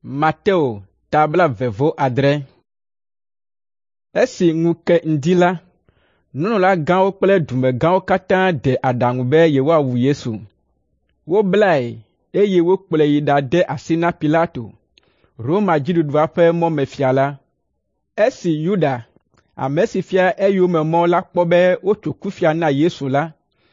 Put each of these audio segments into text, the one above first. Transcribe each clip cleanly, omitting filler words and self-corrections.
Mateo tabla vevo adre. Esi ŋuke ndila, nunɔla gãwo kple dumegãwo katã de aɖaŋu be yewoawu Yesu. Woblae, eye wokplɔe yi ɖade asi na Pilato, Roma dziɖuɖua ƒe mɔmefia la. Esi Yuda, ame si fia eyomemɔ la kpɔ be wotso kufia na Yesu la,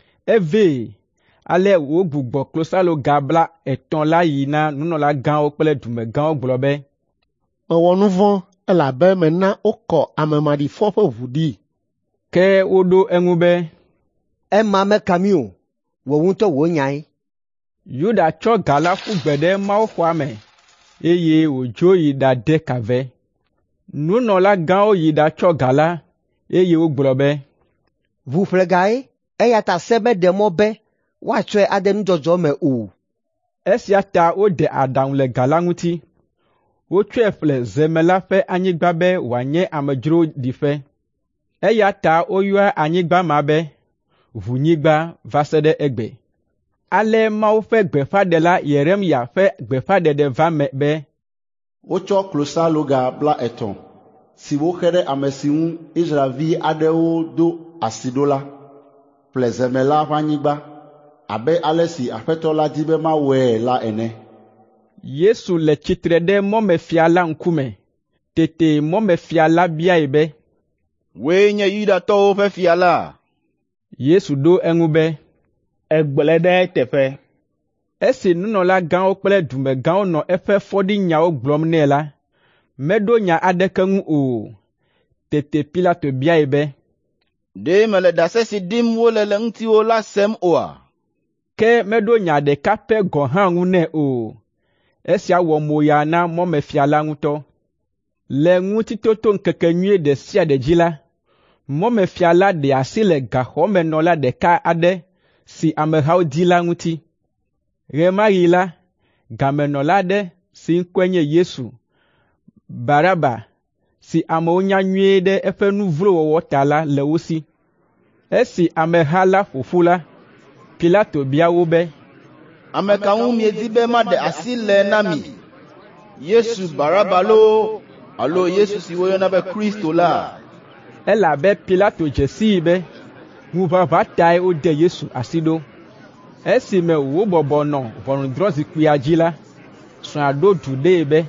evee, ale wògbugbɔ klosaloga 3 la yi na nunɔlagãwo kple dumegãwo gblɔ be, mewɔ nu vɔ̃ elabe mena wokɔ ame maɖifɔ ƒe ʋu ɖi. Ke woɖo eŋu be, ema meka mí o, wò ŋutɔ wò nyae. Yuda tsɔ ga la ƒu gbe ɖe mawuxɔa me, eye wòdzo yi ɖade kave. Nunɔlagãwo yi ɖatsɔ ga la, eye wogblɔ be, ʋuƒlegae, eya ta se be ɖe mɔ be woatsɔe ade nudzɔdzɔ me o. Esia ta wode aɖaŋu le ga la ŋuti. Wotsɔe ƒle zemela ƒe anyigba be wòanye amedzro ɖiƒe. Eya ta woyɔa anyigba ma be ʋunyigba va se ɖe egbe. Ale Mawu ƒe gbeƒãɖela Yeremia ƒe gbeƒãɖeɖe va me be, wotsɔ klosaloga 3 si woxe ɖe ame si ŋu Israelvi aɖewo do asi ɖo la, ƒle zemela ƒe anyigba, abe ale si Aƒetɔ la di be mawɔe la ene. Yesu le tsitre ɖe mɔmefia la ŋkume. Tete mɔmefia la biae be, wòe nye Yudatɔwo ƒe fia la? Yesu ɖo eŋu be, egblẽ ɖe teƒe. Esi nunɔlagãwo kple dumegãwo nɔ eƒe fɔɖinyawo gblɔm nɛ la, meɖo nya aɖeke ŋu o. Tete Pilato biae be, ɖe mele ɖase si ɖim wole le ŋutiwò la sem oa? Ke meɖo nya ɖeka pɛ gɔ̃ hã ŋu nɛ o. Esia wɔ moya na mɔmefia la ŋutɔ. Le ŋutitoto ŋkekenyui ɖe sia ɖe dzi la, mɔmefia la ɖe asi le gaxɔmenɔla ɖeka aɖe si amehawo di la ŋuti. Ɣe ma ɣi la, gamenɔla aɖe si ŋkɔe nye Yesu, Baraba, si amewo nya nyuie ɖe eƒe nu vlo wɔwɔ ta la le wo si. Esi ameha la ƒoƒu la, Pilato bia wo be, ame ka ŋu miedi be maɖe asi le na mi? Yesu Baraba loo, alo Yesu si woyɔna be Kristo la? Elabe Pilato dze sii be ŋuʋaʋã tae wode Yesu asi ɖo. Esime wobɔbɔ nɔ ʋɔnudrɔ̃zikpuia dzi la, srɔ̃a ɖo du ɖee be,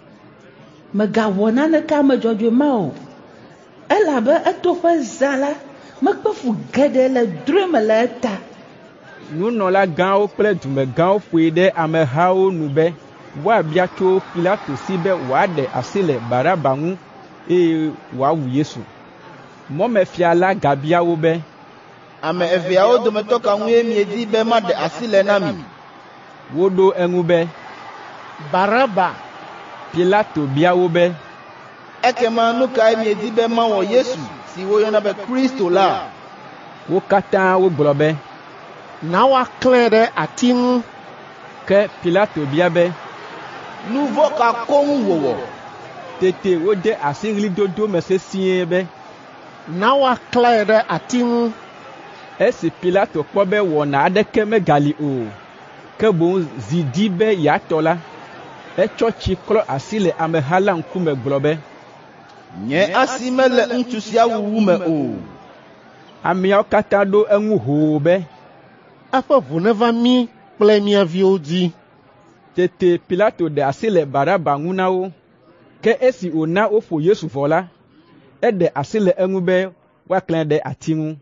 mègawɔ naneke ame dzɔdzɔe ma o, elabe etoƒe zã la mekpe fu geɖe le drɔ̃e me le eta. Nunɔlagãwo kple dumegãwo ƒoe ɖe amehawo nu be woabia tso Pilato si be wòaɖe asi le Baraba ŋu eye wòawu Yesu. Mɔmefia la gabia wo be, ame eveawo dometɔ ka ŋue miedi be maɖe asi le na mi? Woɖo eŋu be, Baraba. Pilato bia wo be, ekema nu kae miedi be mawɔ Yesu si woyɔna be Kristo la? Wo katã wogblɔ be, na woaklãe ɖe ati ŋu. Ke Pilato bia be, nu vɔ̃ ka koŋ wòwɔ? Tete wode asi ɣlidodo me sesĩe be, na woaklãe ɖe ati ŋu. Esi Pilato kpɔ be wɔna aɖeke megali o, ke boŋ zi di be yeatɔ la, etsɔ tsi klɔ asi le ameha la ŋkume gblɔ be, nye asi mele ŋutsu sia wuwu me o. Ameawo katã ɖo eŋu hoo be, eƒe ʋu neva mí kple mía viwo dzi. Tete Pilato ɖe asi le Baraba ŋu na wo. Ke esi wòna woƒo Yesu vɔ la, eɖe asi le eŋu be woaklãe ɖe ati ŋu.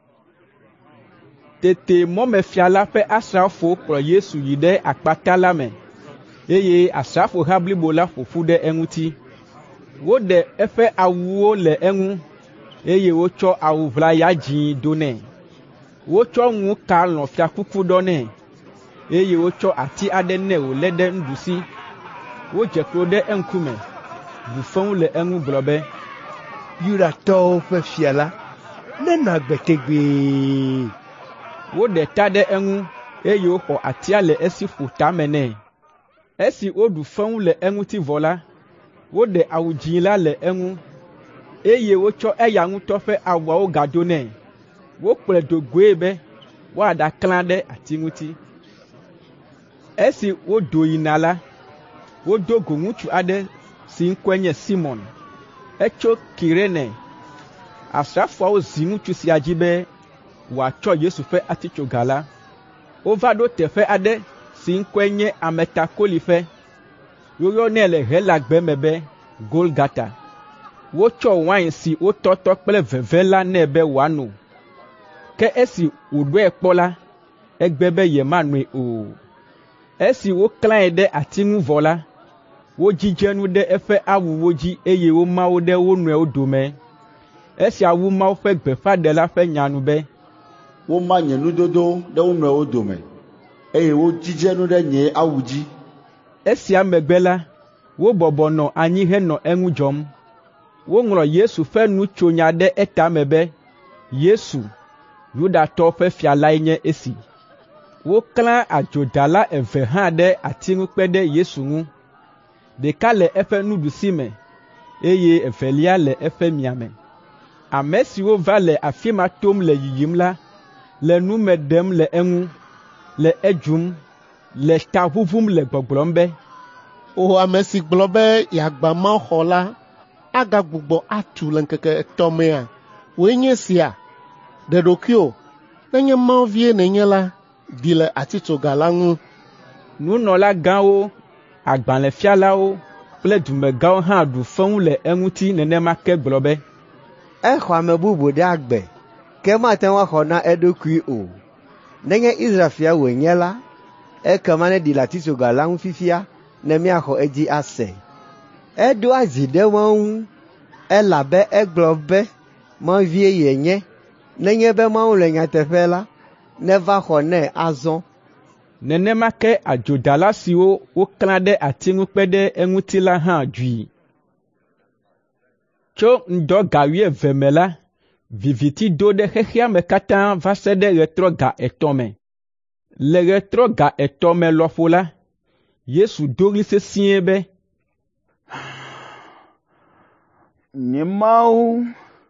Tete mɔmefia la ƒe asrafowo kplɔ Yesu yi ɖe akpata la me, eye asrafoha blibo la ƒoƒu ɖe eŋuti. Woɖe eƒe awuwo le eŋu, eye wotsɔ awu ʋlaya dzĩ do nɛ. Wotsɔ ŋu ka lɔ̃fia kuku ɖɔ nɛ, eye wotsɔ ati aɖe nɛ wòlé ɖe nuɖusi. Wodze klo ɖe eŋkume, bu fem le eŋu gblɔ be, Yudatɔwo ƒe fia la, nena gbe tegbee. Woɖe ta ɖe eŋu, eye woxɔ atia le esi ƒo tame nɛ. Esi woɖu fem le eŋuti vɔ la, woɖe awu dzĩ la le eŋu, eye wotsɔ eya ŋutɔ ƒe awuawo gado nɛ. Wokplɔe do goe be woaɖaklã ɖe ati ŋuti. Esi wodo yina la, wodo go ŋutsu aɖe si ŋkɔe nye Simon. Etso Kirene. Asrafoawo zi ŋutsu sia dzi be wòatsɔ Yesu ƒe atitsoga la. Wova ɖo teƒe aɖe si ŋkɔe nye ametakoliƒe. Woyɔnɛ le Helagbe me be Golgata. Wotsɔ wain si wotɔtɔ kple veve la nɛ be wòano. Ke esi wòɖɔe kpɔ la, egbe be yemanoe o. Esi woklãe ɖe ati ŋu vɔ la, wodzidze nu ɖe eƒe awuwo dzi eye woma wo ɖe wo nɔewo dome. Esia wu Mawu ƒe gbeƒãɖela ƒe nya nu be, woma nye nudodo ɖe wo nɔewo dome, eye wodzidze nu ɖe nye awu dzi. Esia megbe la, wobɔbɔ nɔ anyi henɔ eŋu dzɔm. Woŋlɔ Yesu ƒe nutsonya ɖe etame be, Yesu, Yudatɔwo ƒe fia lae nye esi. Woklã adzodala eve hã ɖe ati ŋu kpe ɖe Yesu ŋu. Ɖeka le eƒe nuɖusime, eye evelia le eƒe miame. Ame siwo va le afi ma tom le yiyim la, le nu me ɖem le eŋu, le edzum, le ta ʋuʋum le gbɔgblɔm be, O ame si gblɔ be yeagbã Mawu xɔ la, agagbugbɔ atu le ŋkeke etɔ̃ mea, woe nye sia. Ɖe ɖokuiwò, nenye Mawu vie nenye la, ɖi le atitsoga la ŋu. Nunɔlagãwo, agbalẽfialawo kple dumegãwo hã ɖu feŋu le eŋuti nenema ke gblɔ be, Exɔ ame bubu ɖe agbe, ke mate ŋu axɔ na eɖokui o. Nenye Israel fia wònye la, ekema neɖi le atitsoga la ŋu fifia, ne míaxɔ edzi ase. Eɖo azi ɖe Mawu ŋu, elabe egblɔ be Mawu vie yenye. Nenye be Mawu le nyateƒe la, neva xɔ nɛ azɔ. Nenema ke adzodala siwo woklã ɖe ati ŋu kpe ɖe eŋuti la hã dzui. Tso ŋdɔ ga 12 me la, viviti do ɖe xexea me katã va se ɖe ɣetrɔ ga 3 me. Le ɣetrɔ ga 3 me lɔƒo la, Yesu do ɣli sesĩe be, Nye Mawu,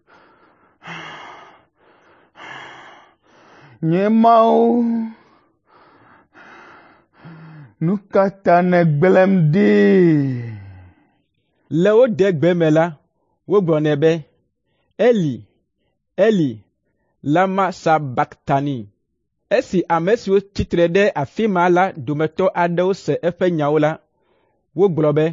nye Mawu, nu ka ta nègblẽm ɖi? Le wo de gbe me la, wogblɔnɛ be, Eli, Eli, lama sabaktani. Esi ame siwo tsitre ɖe afi ma la dometɔ aɖewo se eƒe nyawo la, wogblɔ be,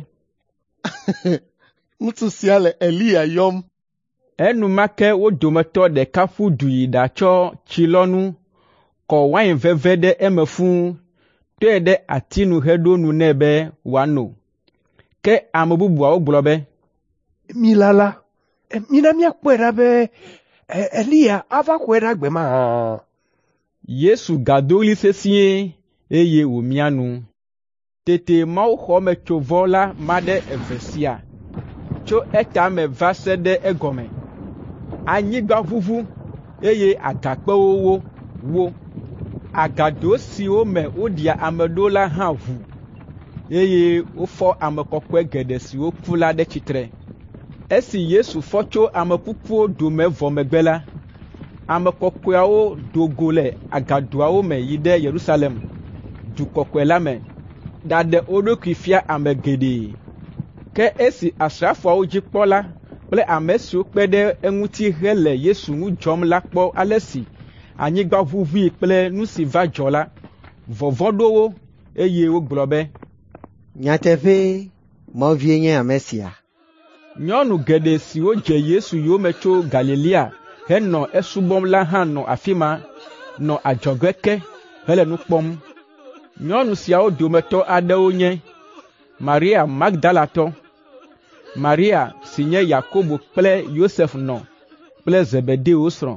Ŋutsu sia le Elia yɔm. Enumake wo dometɔ ɖeka ƒu du yi ɖatsɔ tsilɔnu, kɔ wain veve ɖe eme fũu, tɔe ɖe ati nu heɖo nu nɛ be wòano. Ke ame bubuawo gblɔ be, Milala, mina míakpɔe ɖa be Elia ava xɔe ɖe agbe ma. Yesu gado ɣli sesĩe eye wòmia nu. Tete mawuxɔmetsovɔ la ma ɖe eve sia, tso etame va se ɖe egɔme. Anyigba ʋuʋu eye agakpewo wo. Agado siwo me woɖia ame ɖo la hã ʋu, eye wofɔ ame kɔkɔe geɖe siwo ku la ɖe tsitre. Esi Yesu fɔ tso ame kukuwo dome vɔ megbe la, ame kɔkɔeawo do go le agadoawo me yi ɖe Yerusalem, du kɔkɔe la me, ɖaɖe wo ɖokui fia ame geɖe. Ke esi asrafoawo dzikpɔla kple ame siwo kpe ɖe eŋuti hele Yesu ŋu dzɔm la kpɔ ale si anyigba ʋuʋui kple nu si va dzɔ la, vɔvɔ̃ ɖo wo, eye wogblɔ be, Nyateƒe, Mawu vie nye ame sia. Nyɔnu geɖe siwo dze Yesu yome tso Galilea henɔ esubɔm la hã nɔ afi ma, nɔ adzɔge ke hele nu kpɔm. Nyɔnu siawo dometɔ aɖewo nye Maria Magdalatɔ, Maria si nye Yakobo kple Yosef nɔ kple Zebedeo srɔ̃.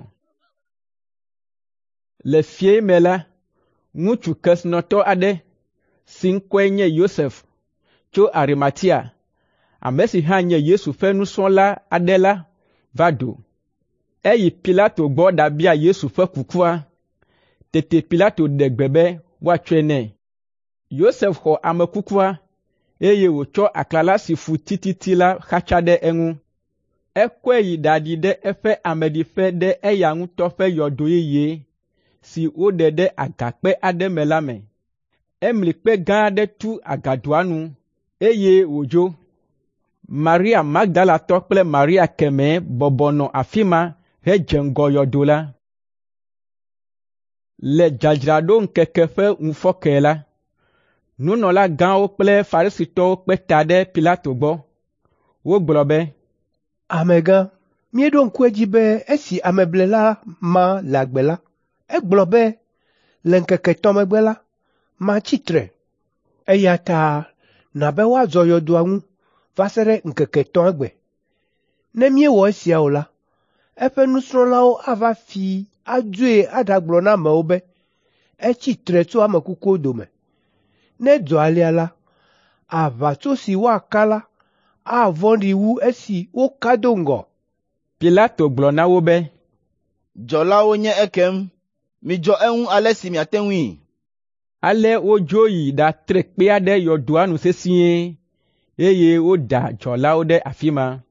Le fiẽ me la, ŋutsu kesinɔtɔ aɖe si ŋkɔe nye Yosef tso Arimatia, ame si hã nye Yesu ƒe nusrɔ̃la aɖe la, va do. Eyi Pilato gbɔ ɖabia Yesu ƒe kukua. Tete Pilato ɖe gbe be woatsɔe nɛ. Yosef xɔ ame kukua, eye wòtsɔ aklala si fu tititi la xatsa ɖe eŋu. Ekɔe yi ɖaɖi ɖe eƒe ameɖiƒe ɖe eya ŋutɔ ƒe yɔdo yeye si woɖe ɖe agakpe aɖe me la me. Emli kpe gã aɖe tu agadoa nu, eye wòdzo. Maria Magdalatɔ kple Maria kemɛ bɔbɔnɔ afi ma hedze ŋgɔ yɔdo la. Le dzadzraɖo ŋkeke ƒe ŋufɔke la, nunɔlagãwo kple Farisitɔwo kpe ta ɖe Pilato gbɔ. Wogblɔ be, Amegã, míeɖo ŋku edzi be esi ameblela ma le agbe la, egblɔ be le ŋkeke etɔ̃ megbe la, matsi tre, eya ta nàbe woazɔ yɔdoa ŋu va se ɖe ŋkeke etɔ̃ egbe. Ne míewɔ esia o la, eƒe nusrɔ̃lawo ava fi adzoe aɖagblɔ na amewo be etsi tre tso ame kukuwo dome. Ne dzɔ alia la, aʋatso si woaka la avɔ̃ɖi wu esi woka do ŋgɔ. Pilato gblɔ na wo be, Dzɔlawo nye ekem, midzɔ eŋu ale si miate ŋui. ale wodzo yi ɖatre kpea ɖe yɔdoa nu sesĩe, eye woda dzɔlawo ɖe afi ma.